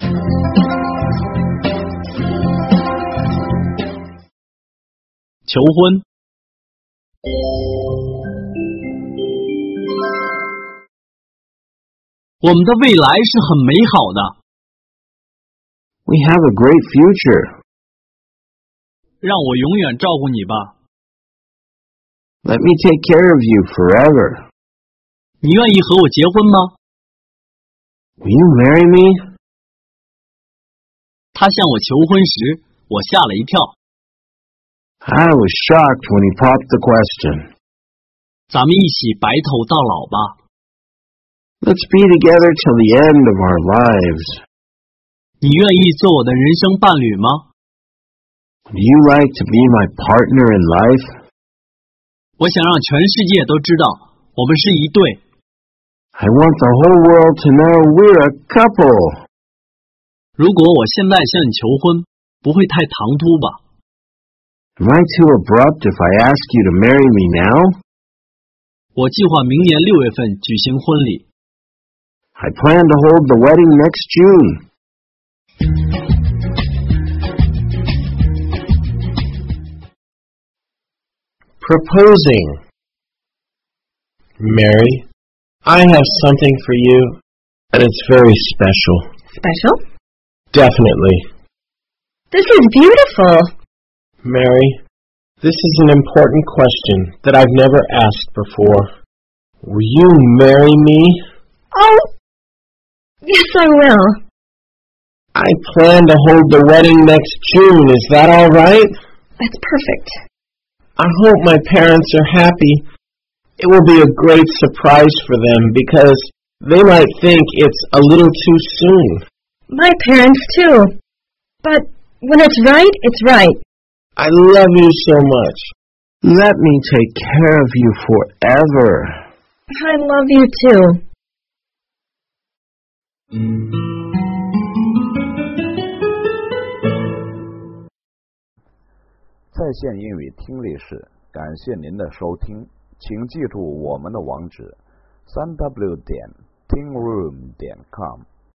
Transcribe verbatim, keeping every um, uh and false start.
求婚。我们的未来是很美好的。 We have a great future. 让我永远照顾你吧。 Let me take care of you forever. 你愿意和我结婚吗？ Will you marry me? 他向我求婚时，我吓了一跳。 I was shocked when he popped the question. 咱们一起白头到老吧。 Let's be together till the end of our lives. 你愿意做我的人生伴侣吗？ Would you like to be my partner in life? 我想让全世界都知道，我们是一对。 I want the whole world to know we're a couple. 如果我现在向你求婚，不会太唐突吧？ Am I too abrupt if I ask you to marry me now? 我计划明年六月份举行婚礼。 I plan to hold the wedding next June. Proposing. Mary, I have something for you, and it's very special. Special? Definitely. This is beautiful. Mary, this is an important question that I've never asked before. Will you marry me? Oh, yes, I will. I plan to hold the wedding next June. Is that all right? That's perfect. I hope my parents are happy. It will be a great surprise for them because they might think it's a little too soon. My parents, too. But when it's right, it's right. I love you so much. Let me take care of you forever. I love you, too. 在线英语听力室，感谢您的收听，请记住我们的网址：三 w 点 tingroom 点 com。